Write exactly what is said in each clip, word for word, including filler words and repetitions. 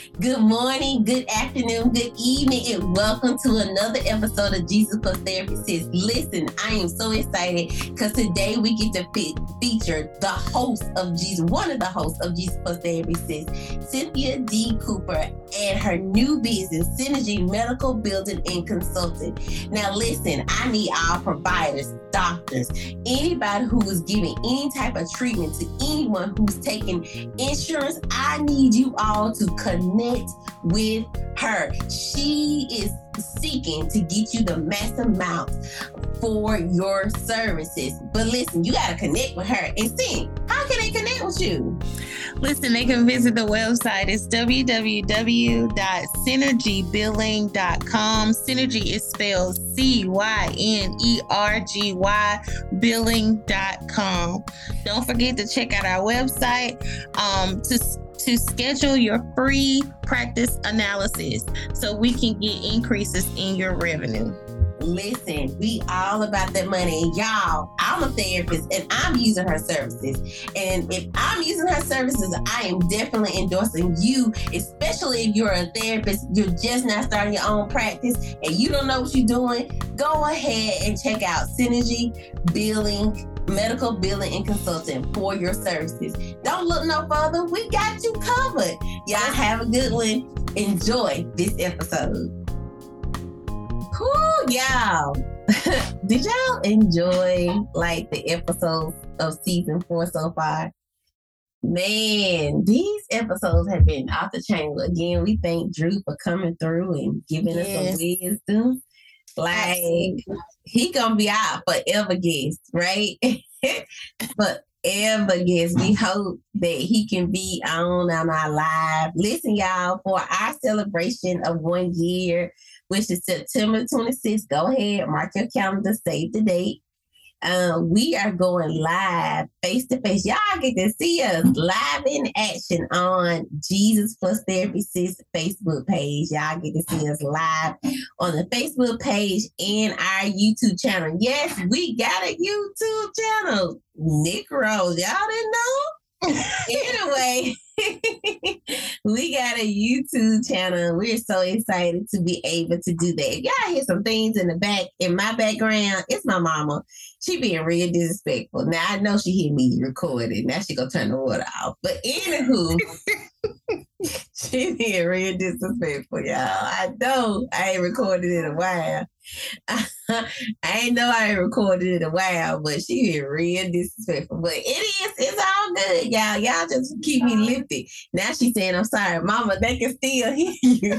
Good morning, good afternoon, good evening, and welcome to another episode of Jesus Plus Therapy Sis. Listen, I am so excited because today we get to fe- feature the host of Jesus, one of the hosts of Jesus Plus Therapy Sis, Cynthia D. Cooper, and her new business, Synergy Medical Building and Consulting. Now, listen, I need all providers, doctors, anybody who is giving any type of treatment to anyone who's taking insurance. I need you all to connect with her. She is seeking to get you the max amount for your services. But listen, you got to connect with her and see how can they connect with you? Listen, they can visit the website. It's w w w dot synergy billing dot com. Synergy is spelled C Y N E R G Y billing dot com. Don't forget to check out our website um, to to schedule your free practice analysis so we can get increases in your revenue. Listen, we all about that money. And y'all, I'm a therapist and I'm using her services. And if I'm using her services, I am definitely endorsing you, especially if you're a therapist, you're just not starting your own practice and you don't know what you're doing. Go ahead and check out Synergy Billing, Medical Billing and Consulting for your services. Don't look no further. We got you covered. Y'all have a good one. Enjoy this episode. Cool, y'all. Did y'all enjoy like the episodes of season four so far? Man, these episodes have been off the chain. Again, we thank Drew for coming through and giving yes. us some wisdom. Like, Absolutely. He gonna be our forever guest, right? Forever guest. We hope that he can be on on our live. Listen, y'all, for our celebration of one year, which is September twenty-sixth. Go ahead, mark your calendar, save the date. Um, we are going live face to face. Y'all get to see us live in action on Jesus Plus Therapy Sis Facebook page. Y'all get to see us live on the Facebook page and our YouTube channel. Yes, we got a YouTube channel. Nick Rose, y'all didn't know? Anyway, we got a YouTube channel. We're so excited to be able to do that. If y'all hear some things in the back, in my background, it's my mama. She being real disrespectful. Now, I know she hear me recording. Now she gonna turn the water off. But anywho, she being real disrespectful, y'all. I know I ain't recorded in a while. I ain't know I ain't recorded in a while, but she been real disrespectful. But it is, it's all good, y'all. Y'all just keep me lifted. Now she's saying, I'm sorry, mama, they can still hear you.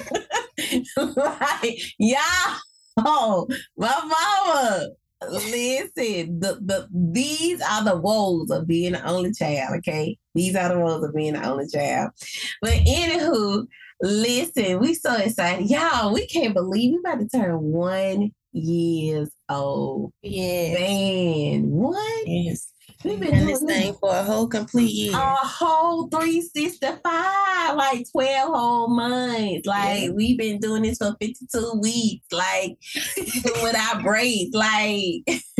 Like, y'all, oh, my mama. Listen, the, the these are the woes of being the only child, okay? These are the woes of being the only child. But anywho, listen, we so excited. Y'all, we can't believe we about to turn one years old. Yes. Man, what? Yes. We've been doing doing this thing for a whole complete year. A whole three sixty-five, like twelve whole months. Like, yeah. We've been doing this for fifty-two weeks. Like, with our breaks. Like,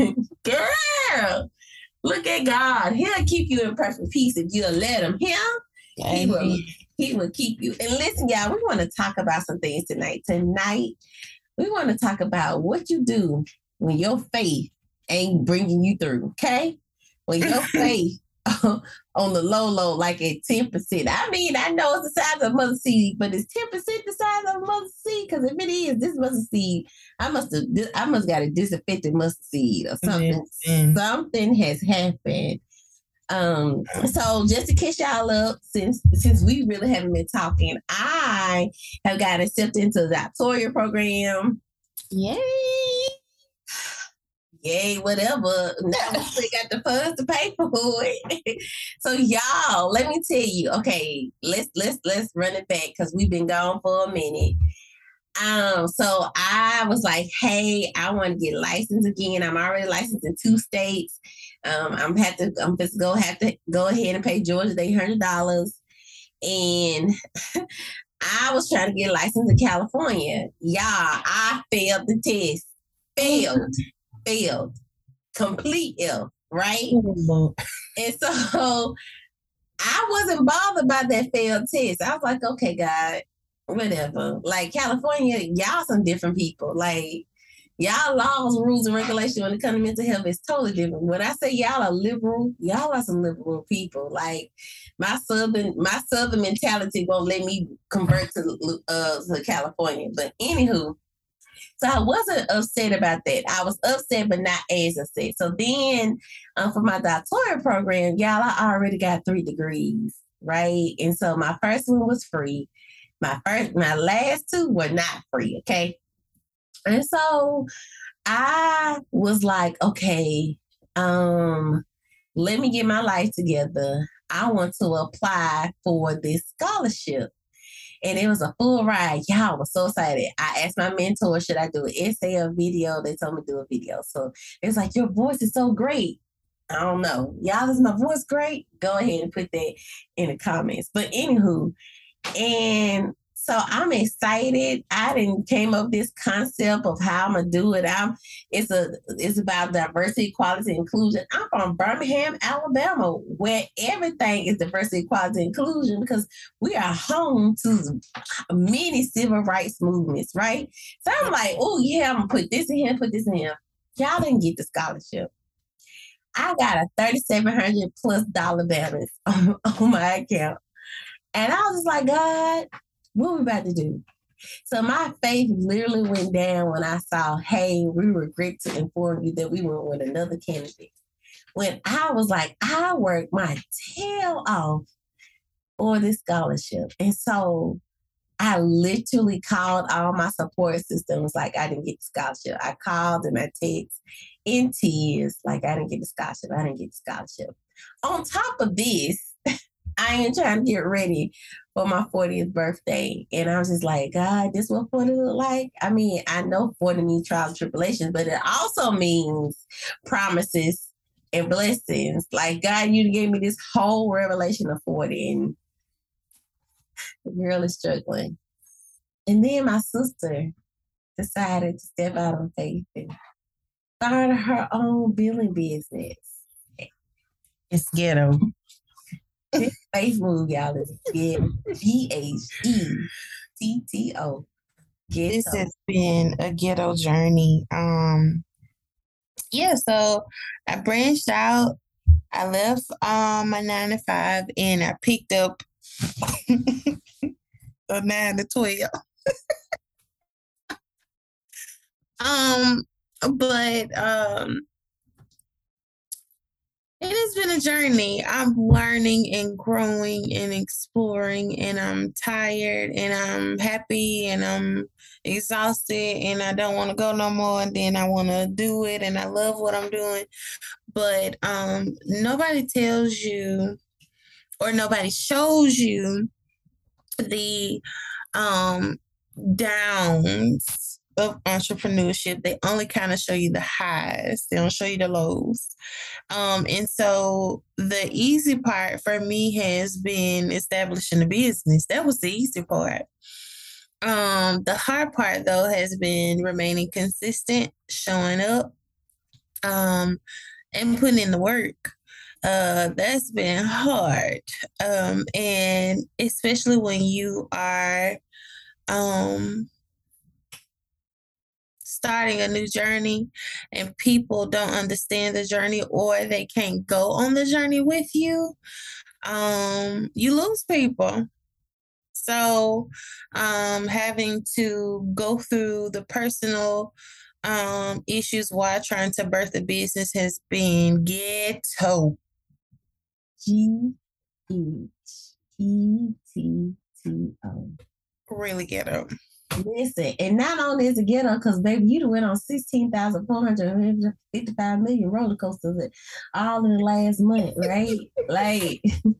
girl, look at God. He'll keep you in perfect peace if you'll let him. Him, he will, he will keep you. And listen, y'all, we want to talk about some things tonight. Tonight, we want to talk about what you do when your faith ain't bringing you through, okay? When your faith on the low, low, like at ten percent. I mean, I know it's the size of a mustard seed, but is ten percent the size of a mustard seed? Because if it is, this mustard seed, I must have, I must got a disinfected mustard seed or something. Mm-hmm. Something has happened. Um, so just to catch y'all up, since since we really haven't been talking, I have got accepted into the doctoral program. Yay! Yay, whatever. Now we still got the funds to pay for it. So y'all, let me tell you, okay, let's let's let's run it back because we've been gone for a minute. Um, so I was like, hey, I want to get licensed again. I'm already licensed in two states. Um, I'm have to I'm just go have to go ahead and pay Georgia the eight hundred dollars. And I was trying to get licensed in California. Y'all, I failed the test. Failed. Failed. Complete ill, right? And so I wasn't bothered by that failed test. I was like, okay, God, whatever. Like California, y'all some different people. Like y'all laws, rules, and regulations when it comes to mental health is totally different. When I say y'all are liberal, y'all are some liberal people. Like my southern, my southern mentality won't let me convert to uh to California. But anywho, so I wasn't upset about that. I was upset, but not as upset. So then, um, for my doctoral program, y'all, I already got three degrees, right? And so my first one was free. My first, my last two were not free. Okay. And so I was like, okay, um, let me get my life together. I want to apply for this scholarship. And it was a full ride. Y'all was so excited. I asked my mentor, should I do an essay or video? They told me to do a video. So it's like, your voice is so great. I don't know. Y'all, is my voice great? Go ahead and put that in the comments. But anywho, and so I'm excited. I didn't came up with this concept of how I'm gonna do it. I'm it's a it's about diversity, equality, inclusion. I'm from Birmingham, Alabama, where everything is diversity, equality, inclusion because we are home to many civil rights movements, right? So I'm like, oh yeah, I'm gonna put this in here, put this in here. Y'all didn't get the scholarship. I got a thirty-seven hundred plus dollar balance on, on my account. And I was just like, God, what we about to do? So my faith literally went down when I saw, hey, we regret to inform you that we went with another candidate. When I was like, I worked my tail off for this scholarship. And so I literally called all my support systems like I didn't get the scholarship. I called and I text in tears like I didn't get the scholarship. I didn't get the scholarship. On top of this, I am trying to get ready for my fortieth birthday. And I was just like, God, this what forty look like? I mean, I know forty means trials and tribulations, but it also means promises and blessings. Like, God, you gave me this whole revelation of forty, and the girl is struggling. And then my sister decided to step out on faith and started her own billing business. It's ghetto. This faith move, y'all, is G H E T T O. This has been a ghetto journey. Um, yeah, so I branched out. I left um my nine to five and I picked up a nine to twelve. um, but um. It has been a journey. I'm learning and growing and exploring, and I'm tired and I'm happy and I'm exhausted and I don't want to go no more. And then I want to do it and I love what I'm doing. But um, nobody tells you or nobody shows you the um, downs of entrepreneurship. They only kind of show you the highs. They don't show you the lows. Um, and so the easy part for me has been establishing a business. That was the easy part. Um, the hard part though has been remaining consistent, showing up, um, and putting in the work. Uh, that's been hard. Um, and especially when you are um starting a new journey and people don't understand the journey or they can't go on the journey with you, um, you lose people. So um, having to go through the personal um, issues while trying to birth a business has been ghetto. G H E T T O. Really ghetto. Listen, and not only is it ghetto, because baby, you went on sixteen thousand four hundred fifty-five million roller coasters all in the last month, right? Like,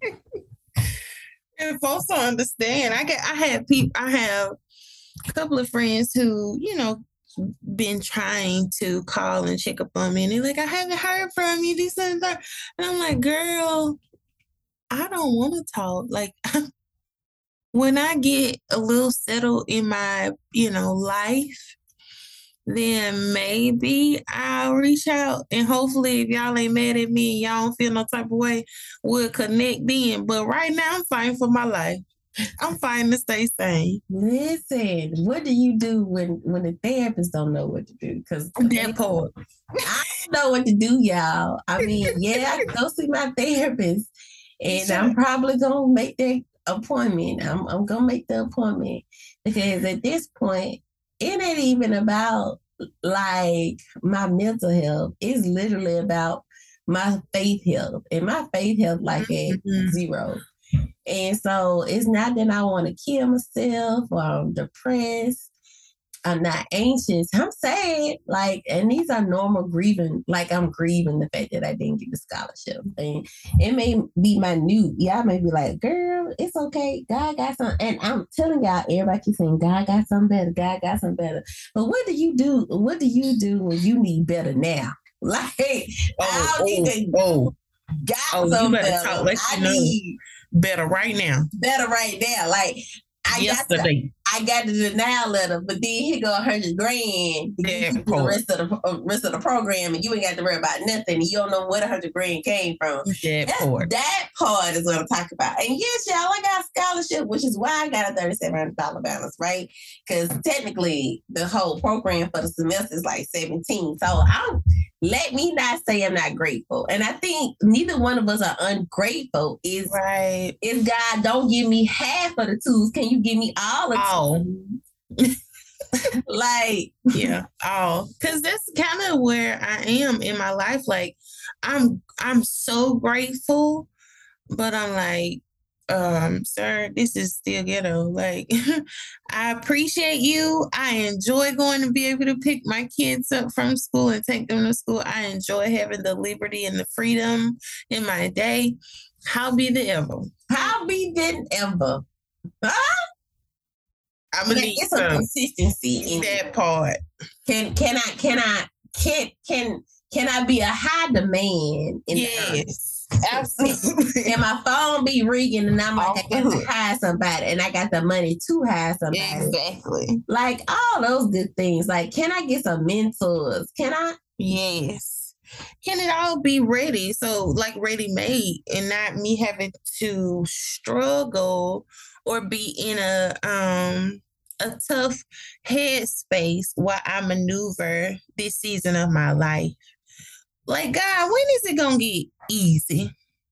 and folks don't understand. I get, I have people, I have a couple of friends who, you know, been trying to call and check up on me, and they're like, I haven't heard from you, this and that. And I'm like, girl, I don't want to talk. Like, when I get a little settled in my, you know, life, then maybe I'll reach out, and hopefully if y'all ain't mad at me and y'all don't feel no type of way, we'll connect then. But right now I'm fighting for my life. I'm fighting to stay sane. Listen, what do you do when when the therapist don't know what to do? Because that part, I don't know what to do, y'all. I mean, yeah, I can go see my therapist, and sure. I'm probably gonna make that appointment. I'm I'm gonna make the appointment because at this point, it ain't even about like my mental health. It's literally about my faith health, and my faith health like at mm-hmm. zero. And so it's not that I want to kill myself or I'm depressed. I'm not anxious. I'm sad. Like, and these are normal grieving. Like, I'm grieving the fact that I didn't get the scholarship. And it may be minute. Y'all may be like, girl, it's okay. God got something. And I'm telling y'all, everybody keeps saying, God got something better. God got something better. But what do you do? What do you do when you need better now? Like, oh, I oh, need to oh. got oh, something you better better. talk. Let I you know. need better right now. Better right now. Like, I Yesterday. got the, I got the denial letter, but then here go a hundred grand to get you the rest of the uh, rest of the program, and you ain't got to worry about nothing. You don't know what a hundred grand came from. That That's, part. That part is what I'm talking about. And yes, y'all, I got a scholarship, which is why I got a thirty-seven hundred dollars balance, right? Because technically, the whole program for the semester is like seventeen. So I'm. Let me not say I'm not grateful. And I think neither one of us are ungrateful. Is right. Is God don't give me half of the tools. Can you give me all the all. tools? Like, yeah, all. Because that's kind of where I am in my life. Like, I'm I'm so grateful, but I'm like, um, sir, this is still ghetto. Like, I appreciate you. I enjoy going to be able to pick my kids up from school and take them to school. I enjoy having the liberty and the freedom in my day. How be the ever? How be the ever? Huh? I'm gonna need it's a consistency in that part. Can can I can I can can can I be a high demand in yes. Absolutely. And my phone be ringing and I'm like, I got to hire somebody and I got the money to hire somebody. Exactly. Like all those good things. Like, can I get some mentors? Can I? Yes. Can it all be ready? So like ready made and not me having to struggle or be in a um a tough headspace while I maneuver this season of my life. Like, God, when is it gonna get easy?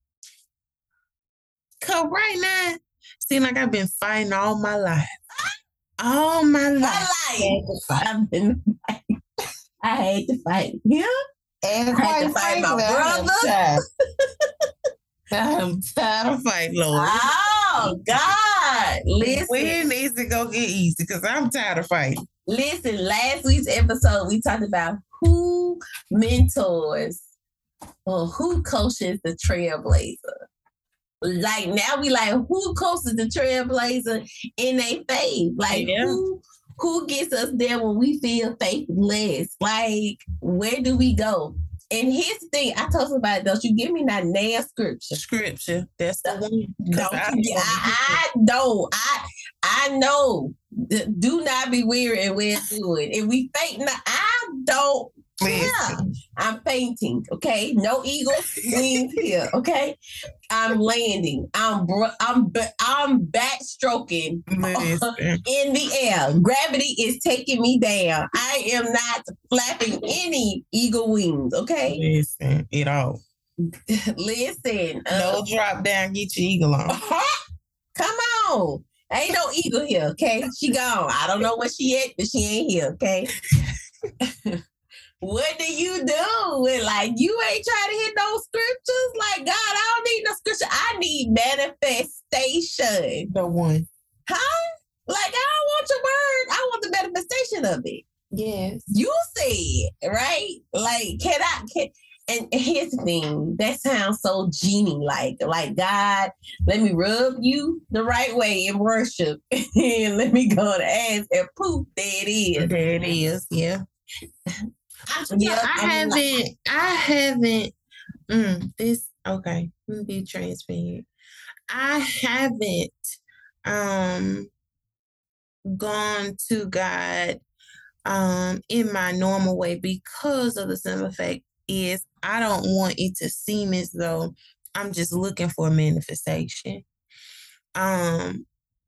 Cause right now, seems like I've been fighting all my life. All my life. My life. I've been fighting. I hate to fight him. And I had to fight my brother. I'm tired of fighting, Lord. Oh, God. Listen. When is it gonna get easy? Because I'm tired of fighting. Listen, last week's episode, we talked about who mentors or who coaches the trailblazer. Like, now we like, who coaches the trailblazer in their faith? Like, yeah. who who gets us there when we feel faithless? Like, where do we go? And here's the thing, I told somebody, don't you give me that nail scripture. Scripture, that's the one. Don't I, you, I, I don't. I I know. Do not be weary and well doing. If we faint, I don't. Yeah, I'm fainting. Okay, no eagles wings here. Okay, I'm landing. I'm I'm I'm backstroking in the air. Gravity is taking me down. I am not flapping any eagle wings. Okay, listen, it all. Listen, uh, no drop down. Get your eagle on. Come on. Ain't no eagle here. Okay, she gone. I don't know where she at, but she ain't here. Okay. What do you do? When, like, you ain't trying to hit those scriptures? Like, God, I don't need no scripture. I need manifestation. The one. Huh? Like, I don't want your word. I want the manifestation of it. Yes. You said, right? Like, can I... Can, and here's the thing. That sounds so genie-like. Like, God, let me rub you the right way in worship. And let me go to ask, and poof, there it is. There it is, yeah. I, yeah, I haven't, like, I haven't, mm, this, okay, let me be transparent. I haven't um, gone to God um, in my normal way because of the simple fact is I don't want it to seem as though I'm just looking for a manifestation. Um,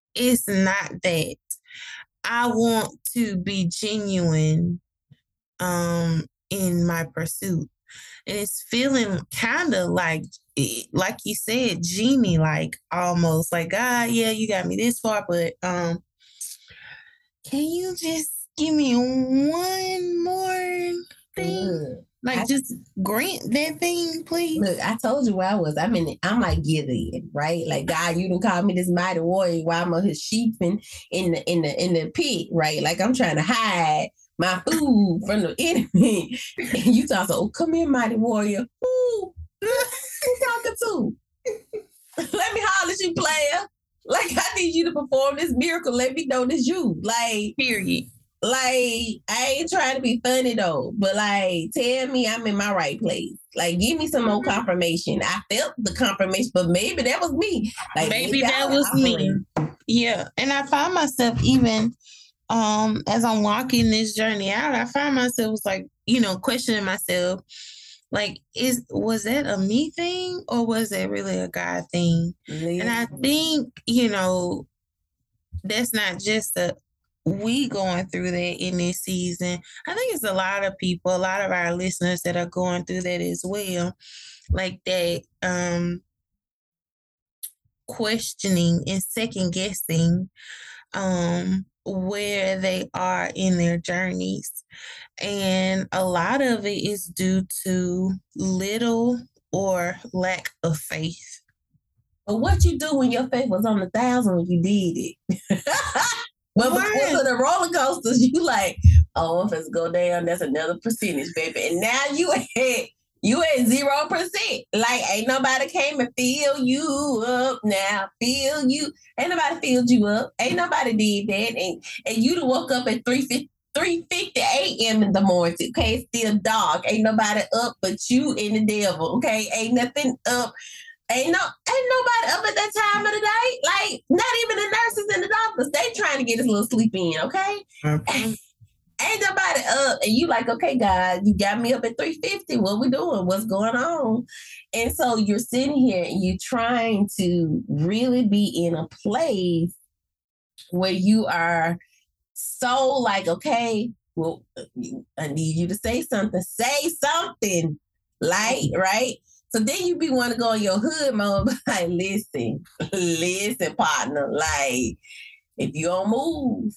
it's not that. I want to be genuine um in my pursuit. And it's feeling kind of like like you said, genie like almost like, God, yeah, you got me this far, but um can you just give me one more thing? Look, Like I, just grant that thing, please. look, I told you where I was. I'm in. I'm like Gideon, right? Like God, you done called me this mighty warrior while I'm his sheep in, in the in the in the pit, right? Like I'm trying to hide my food from the enemy. And you talk, so oh, come here, mighty warrior. Who who talking to? Let me holler at you, player. Like I need you to perform this miracle. Let me know this you. Like period. Like, I ain't trying to be funny though, but like, tell me I'm in my right place. Like, give me some more confirmation. I felt the confirmation, but maybe that was me. Like, maybe, maybe that was me. Yeah. And I find myself even um as I'm walking this journey out, I find myself was like, you know, questioning myself. Like, is was that a me thing or was that really a God thing? Yeah. And I think, you know, that's not just a we going through that in this season. I think it's a lot of people, a lot of our listeners that are going through that as well. Like that um questioning and second guessing um where they are in their journeys. And a lot of it is due to little or lack of faith. But what you do when your faith was on a thousand when you did it? But because of the roller coasters, you like, oh, if it's go down, that's another percentage, baby. And now you at you at zero percent. Like ain't nobody came and fill you up now. Fill you. Ain't nobody filled you up. Ain't nobody did that. And and you done woke up at three fifty a.m. in the morning. Okay, it's still dark. Ain't nobody up but you and the devil. Okay, ain't nothing up. Ain't no, ain't nobody up at that time of the day. Like, not even the nurses and the doctors. They trying to get this little sleep in, okay? okay. Ain't nobody up. And you like, okay, God, you got me up at three fifty. What we doing? What's going on? And so you're sitting here and you're trying to really be in a place where you are so like, okay, well, I need you to say something. Say something. Like, right? So then you be want to go in your hood mode, like, listen, listen, partner, like, if you don't move,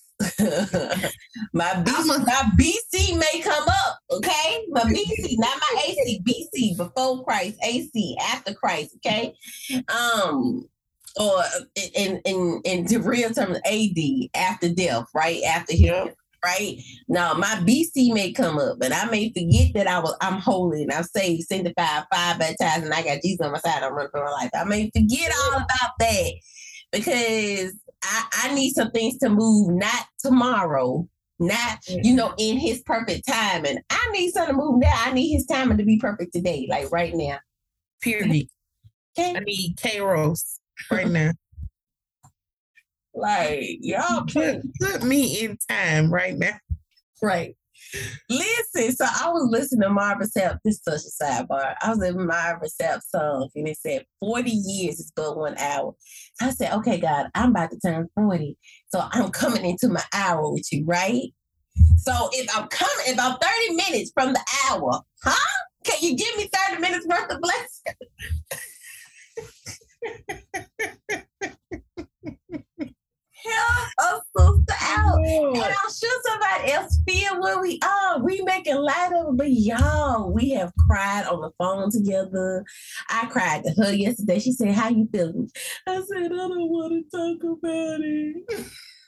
my B C, my B C may come up, okay? My B C, not my A C, B C, before Christ, A C, after Christ, okay? Um, or in in in the real terms, A D, after death, right? After him. Right now, my B C may come up, but I may forget that I was I'm holy and I'm saved, sanctified, five baptized, and I got Jesus on my side. I'm running for my life. I may forget all about that because I, I need some things to move, not tomorrow, not you know in His perfect time, and I need something to move now. I need His timing to be perfect today, like right now. Period. Okay. I need Kairos right now. Like, y'all put, put me in time right now. Right. Listen, so I was listening to Marvin Sapp. This is such a sidebar. I was in Marvin Sapp's song and it said forty years is but one hour. So I said, okay, God, I'm about to turn forty. So I'm coming into my hour with you, right? So if I'm coming, if I'm thirty minutes from the hour, huh? Can you give me thirty minutes worth of blessing? Help us sister out. And I'm sure somebody else feel where we are. We making light of it, but y'all, we have cried on the phone together. I cried to her yesterday. She said, how you feeling? I said, I don't want to talk about it.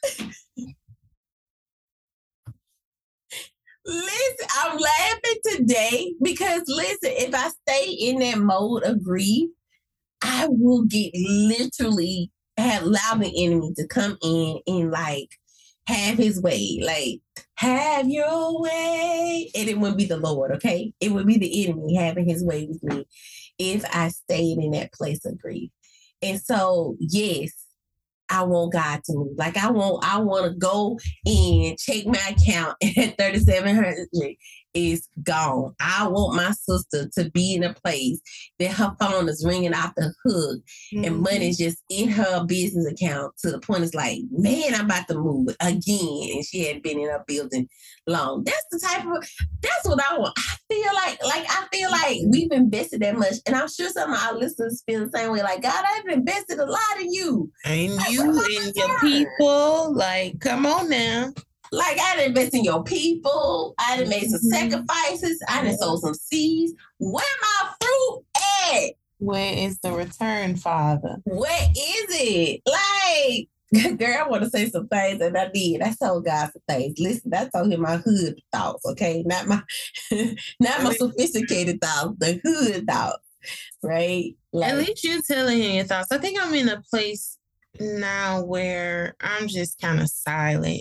Listen, I'm laughing today because listen, if I stay in that mode of grief, I will get literally have allow the enemy to come in and like have his way, like have your way. And it wouldn't be the Lord, okay? It would be the enemy having his way with me if I stayed in that place of grief. And so, yes, I want God to move. Like I want, I want to go and check my account at thirty-seven hundred is gone. I want my sister to be in a place that her phone is ringing off the hook mm-hmm. and money's just in her business account to the point it's like, man, I'm about to move again. And she hadn't been in her building long. That's the type of, that's what I want. I feel like, like, I feel like we've invested that much. And I'm sure some of our listeners feel the same way. Like, God, I've invested a lot in you. And like, you and your people. Like, come on now. Like, I done invest in your people. I done made some sacrifices. I done sowed some seeds. Where my fruit at? Where is the return, Father? Where is it? Like, girl, I want to say some things, and I did. I told God some things. Listen, I told him my hood thoughts, okay? Not my not my sophisticated thoughts, the hood thoughts, right? Like, at least you're telling him your thoughts. I think I'm in a place now where I'm just kind of silent.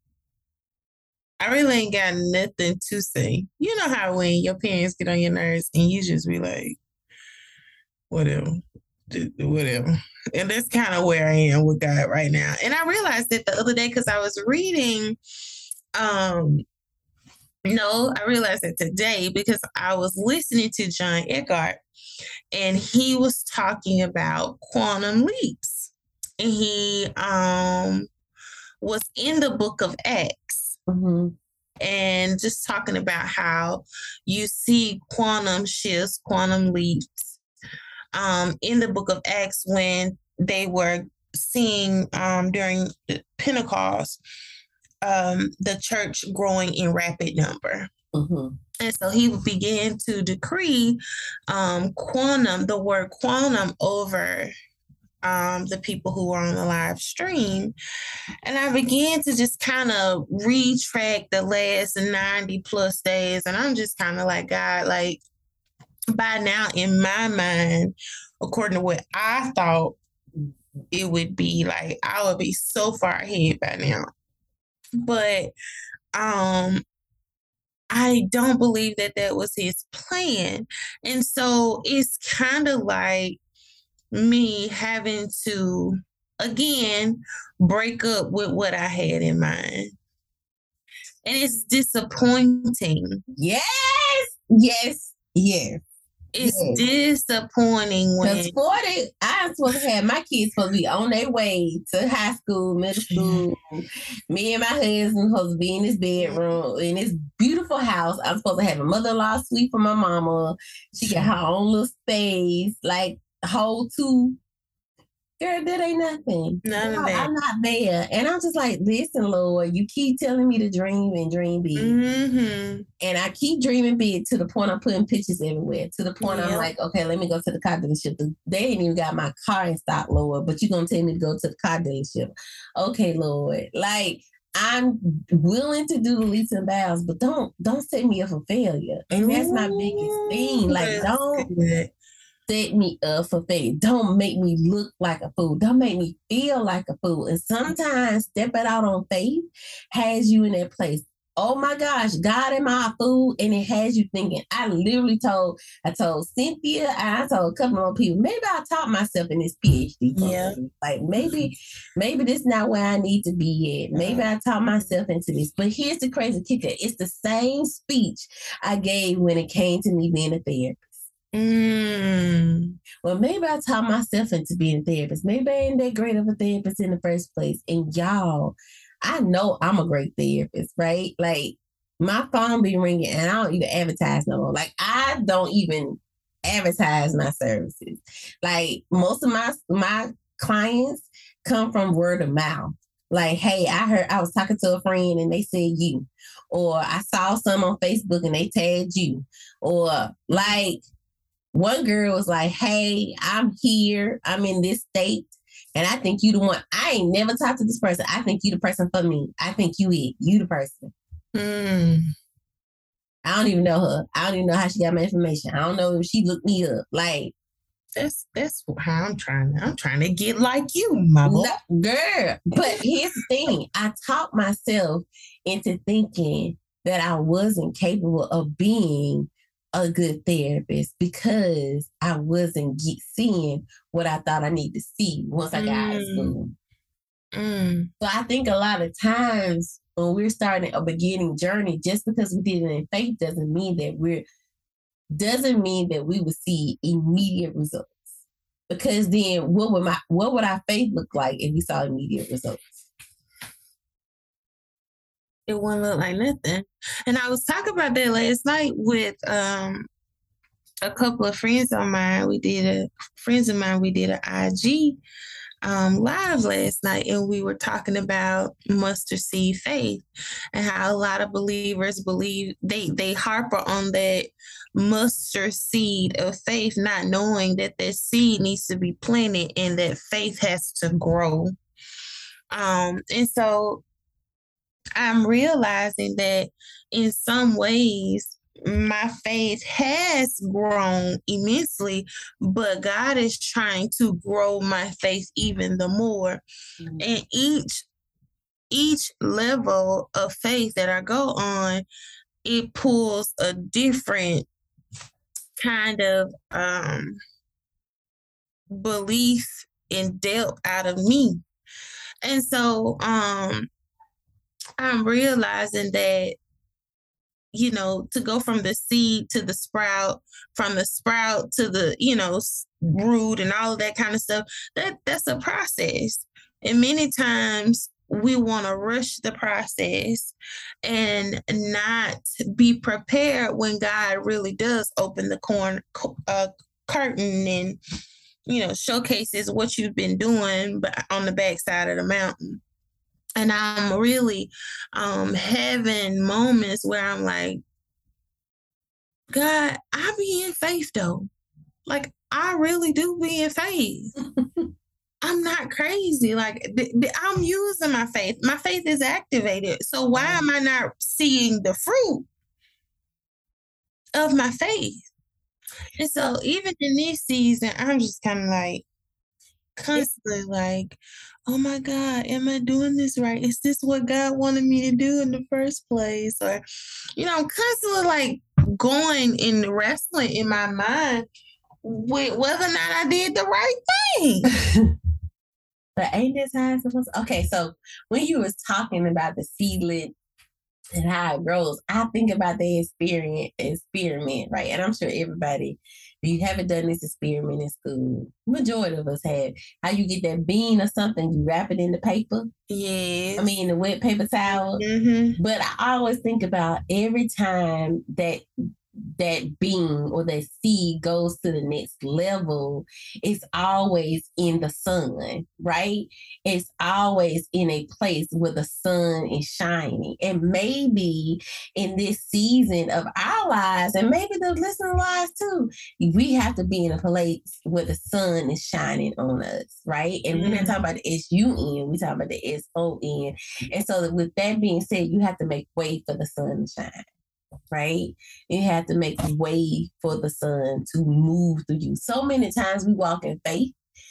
I really ain't got nothing to say. You know how when your parents get on your nerves and you just be like, whatever, whatever. And that's kind of where I am with God right now. And I realized that the other day because I was reading, um, no, I realized that today because I was listening to John Eckhart and he was talking about quantum leaps. And he um, was in the book of Acts. Mm-hmm. And just talking about how you see quantum shifts, quantum leaps um, in the book of Acts when they were seeing um, during Pentecost, um, the church growing in rapid number. Mm-hmm. And so he began to decree um, quantum, the word quantum over Um, the people who were on the live stream. And I began to just kind of retrack the last ninety plus days. And I'm just kind of like, God, like by now in my mind, according to what I thought it would be, like I would be so far ahead by now. But um, I don't believe that that was his plan. And so it's kind of like me having to, again, break up with what I had in mind. And it's disappointing. Yes, yes, yes. It's yes. disappointing when... Because forty, I'm supposed to have my kids supposed to be on their way to high school, middle school. Me and my husband supposed to be in this bedroom, in this beautiful house. I'm supposed to have a mother-in-law suite for my mama. She got her own little space. Like, whole two, girl, that ain't nothing. None of that. I'm not there. And I'm just like, listen, Lord, you keep telling me to dream and dream big. Mm-hmm. And I keep dreaming big to the point I'm putting pictures everywhere. To the point yep. I'm like, okay, let me go to the car dealership. They ain't even got my car in stock, Lord, but you're going to tell me to go to the car dealership. Okay, Lord. Like, I'm willing to do the leaps and bounds, but don't don't set me up for failure. And that's my biggest thing. Like, don't... Good. Set me up for failure. Don't make me look like a fool. Don't make me feel like a fool. And sometimes stepping out on faith has you in that place. Oh my gosh, God, am I a fool? And it has you thinking. I literally told, I told Cynthia, and I told a couple more people, maybe I taught myself in this PhD program. Yeah. Like maybe, maybe this is not where I need to be at. Maybe I taught myself into this. But here's the crazy kicker. It's the same speech I gave when it came to me being a therapist. Mm. Well, maybe I taught myself into being a therapist. Maybe I ain't that great of a therapist in the first place. And y'all, I know I'm a great therapist, right? Like my phone be ringing and I don't even advertise no more. Like I don't even advertise my services. Like most of my my clients come from word of mouth. Like, hey, I heard I was talking to a friend and they said you, or I saw some on Facebook and they tagged you, or like. One girl was like, hey, I'm here. I'm in this state. And I think you the one. I ain't never talked to this person. I think you the person for me. I think you it. You the person. Mm. I don't even know her. I don't even know how she got my information. I don't know if she looked me up. Like, that's that's how I'm trying to, I'm trying to get like you, mama. No, girl. But here's the thing. I talked myself into thinking that I wasn't capable of being a good therapist because I wasn't get, seeing what I thought I need to see once I got mm. out of school. Mm. So I think a lot of times when we're starting a beginning journey, just because we did it in faith doesn't mean that we're doesn't mean that we would see immediate results. Because then what would my what would our faith look like if we saw immediate results? It wouldn't look like nothing. And I was talking about that last night with um a couple of friends of mine. We did a friends of mine, we did an I G um live last night, and we were talking about mustard seed faith and how a lot of believers believe they they harper on that mustard seed of faith, not knowing that that seed needs to be planted and that faith has to grow. Um, and so I'm realizing that in some ways my faith has grown immensely, but God is trying to grow my faith even the more. Mm-hmm. And each each level of faith that I go on, it pulls a different kind of um, belief and depth out of me. And so um, I'm realizing that, you know, to go from the seed to the sprout, from the sprout to the, you know, root and all of that kind of stuff, that that's a process. And many times we want to rush the process and not be prepared when God really does open the corn, uh, curtain and, you know, showcases what you've been doing but on the backside of the mountain. And I'm really um, having moments where I'm like, God, I be in faith though. Like, I really do be in faith. I'm not crazy. Like, th- th- I'm using my faith. My faith is activated. So why am I not seeing the fruit of my faith? And so even in this season, I'm just kind of like, constantly like, oh my God, am I doing this right? Is this what God wanted me to do in the first place? Or, you know, I'm constantly like going and wrestling in my mind with whether or not I did the right thing. But ain't this how it's supposed to? Okay, so when you was talking about the seedling and how it grows, I think about the experience, experiment, right? And I'm sure everybody, if you haven't done this experiment in school, majority of us have. How you get that bean or something, you wrap it in the paper. Yes. I mean, the wet paper towel. Mm-hmm. But I always think about every time that that bean or that seed goes to the next level, it's always in the sun, right? It's always in a place where the sun is shining. And maybe in this season of our lives, and maybe the listener lives too, we have to be in a place where the sun is shining on us, right? And mm-hmm. we're not talking about the S U N, we're talking about the S O N. And so with that being said, you have to make way for the sun to shine. Right? You have to make way for the sun to move through you. So many times we walk in faith,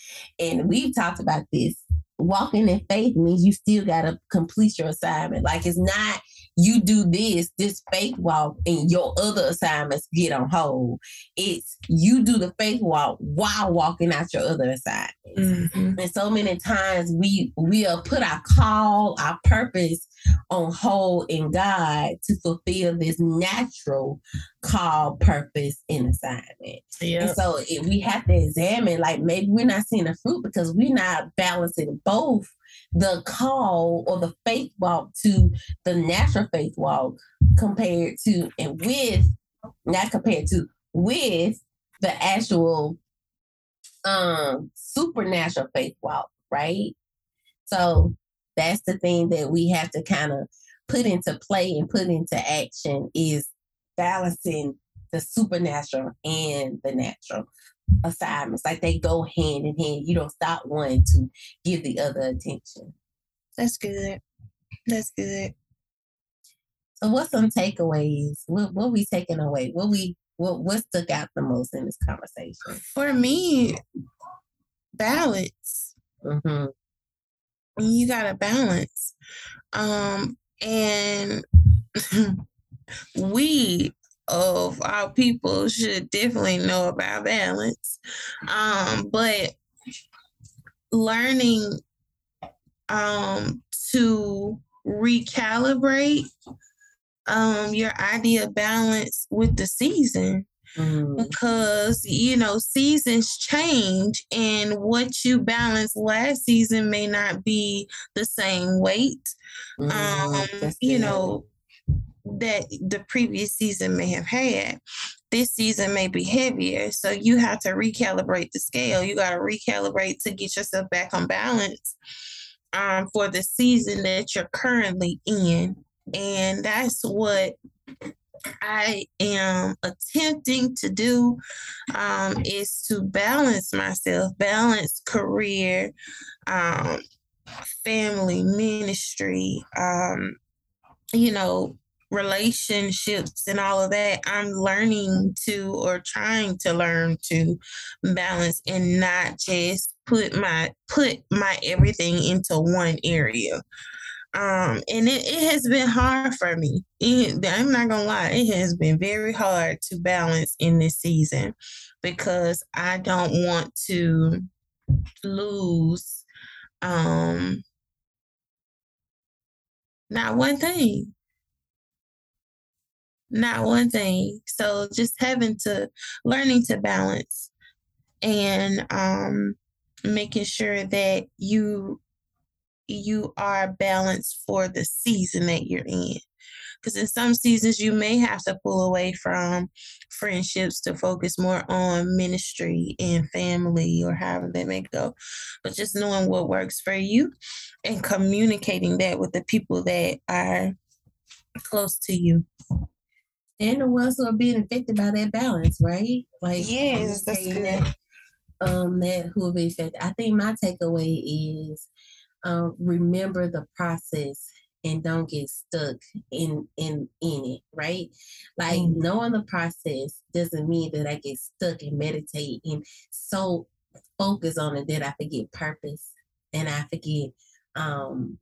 and we've talked about this. Walking in faith means you still got to complete your assignment. Like, it's not you do this, this faith walk, and your other assignments get on hold. It's you do the faith walk while walking out your other assignments. Mm-hmm. And so many times we we'll put our call, our purpose on hold in God to fulfill this natural call, purpose, and assignment. Yep. And so if we have to examine, like, maybe we're not seeing the fruit because we're not balancing both the call or the faith walk to the natural faith walk compared to and with, not compared to, with the actual um supernatural faith walk, right? So that's the thing that we have to kind of put into play and put into action, is balancing the supernatural and the natural assignments. Like, they go hand in hand. You don't stop one to give the other attention. That's good. That's good. So what's some takeaways? What what we taking away? What we what what stuck out the most in this conversation? For me, balance. Mm-hmm. You gotta balance. Um, and we of our people should definitely know about balance. Um, but learning um to recalibrate um your idea of balance with the season. Mm. Because, you know, seasons change, and what you balanced last season may not be the same weight, mm, um, you know, that the previous season may have had. This season may be heavier. So you have to recalibrate the scale. You got to recalibrate to get yourself back on balance um, for the season that you're currently in. And that's what I am attempting to do, um, is to balance myself, balance career, um, family, ministry, um, you know, relationships and all of that. I'm learning to, or trying to learn to balance and not just put my, put my everything into one area. Um, and it, it has been hard for me. It, I'm not gonna lie, it has been very hard to balance in this season, because I don't want to lose um, not one thing. Not one thing. So just having to, learning to balance and um, making sure that you you are balanced for the season that you're in. Because in some seasons you may have to pull away from friendships to focus more on ministry and family, or however that may go. But just knowing what works for you and communicating that with the people that are close to you. And the ones who are being affected by that balance, right? Like, yes, that's good. That, um, that who will be affected. I think my takeaway is um, remember the process and don't get stuck in in in it, right? Like, mm. knowing the process doesn't mean that I get stuck and meditate and so focus on it that I forget purpose, and I forget um,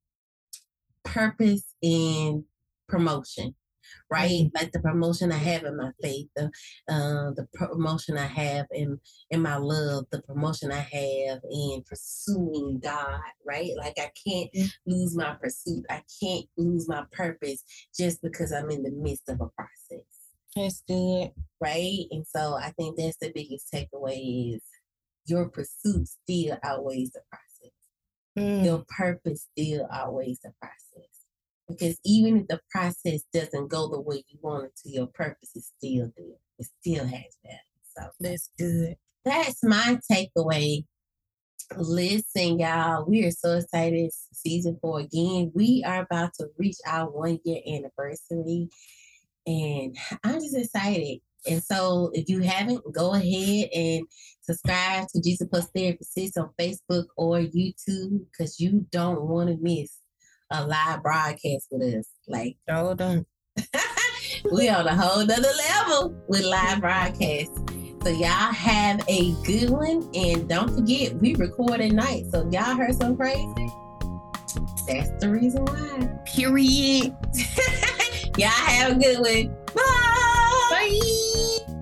purpose and promotion. Right, mm-hmm. Like the promotion I have in my faith, the uh, the promotion I have in in my love, the promotion I have in pursuing God. Right, like I can't mm-hmm. lose my pursuit. I can't lose my purpose just because I'm in the midst of a process. That's good, right? And so I think that's the biggest takeaway: is your pursuit still outweighs the process. Mm. Your purpose still outweighs the process. Because even if the process doesn't go the way you want it to, your purpose is still there. It still has value. So that's good. That's my takeaway. Listen, y'all, we are so excited. Season four again. We are about to reach our one year anniversary, and I'm just excited. And so, if you haven't, go ahead and subscribe to Jesus Plus Therapy on Facebook or YouTube, because you don't want to miss a live broadcast with us. Like, hold on. We on a whole nother level with live broadcasts. So y'all have a good one. And don't forget, we record at night. So if y'all heard something crazy, that's the reason why. Period. Y'all have a good one. Bye. Bye.